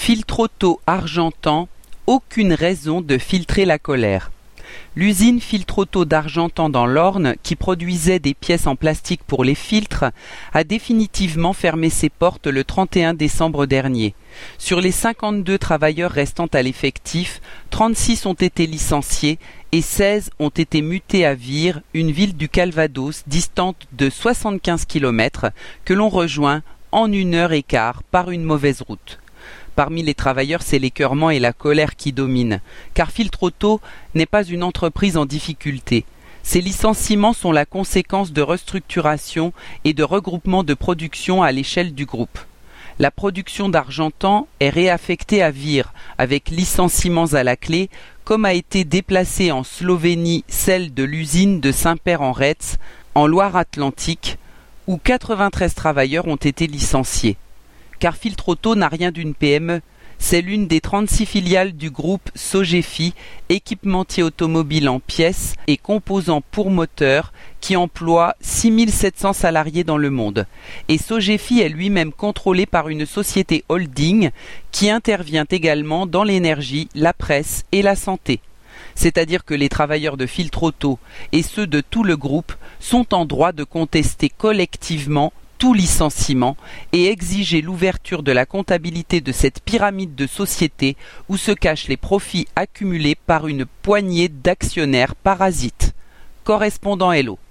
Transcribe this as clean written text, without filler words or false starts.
Filtrauto Argentan, aucune raison de filtrer la colère. L'usine Filtrauto d'Argentan dans l'Orne, qui produisait des pièces en plastique pour les filtres, a définitivement fermé ses portes le 31 décembre dernier. Sur les 52 travailleurs restant à l'effectif, 36 ont été licenciés et 16 ont été mutés à Vire, une ville du Calvados distante de 75 km, que l'on rejoint en 1h15 par une mauvaise route. Parmi les travailleurs, c'est l'écœurement et la colère qui dominent, car Filtrauto n'est pas une entreprise en difficulté. Ces licenciements sont la conséquence de restructuration et de regroupement de production à l'échelle du groupe. La production d'Argentan est réaffectée à Vire, avec licenciements à la clé, comme a été déplacée en Slovénie celle de l'usine de Saint-Père-en-Retz, en Loire-Atlantique, où 93 travailleurs ont été licenciés. Car Filtrauto n'a rien d'une PME, c'est l'une des 36 filiales du groupe Sogefi, équipementier automobile en pièces et composants pour moteurs, qui emploie 6700 salariés dans le monde. Et Sogefi est lui-même contrôlé par une société holding qui intervient également dans l'énergie, la presse et la santé. C'est-à-dire que les travailleurs de Filtrauto et ceux de tout le groupe sont en droit de contester collectivement tout licenciement et exiger l'ouverture de la comptabilité de cette pyramide de sociétés où se cachent les profits accumulés par une poignée d'actionnaires parasites. Correspondant Hello.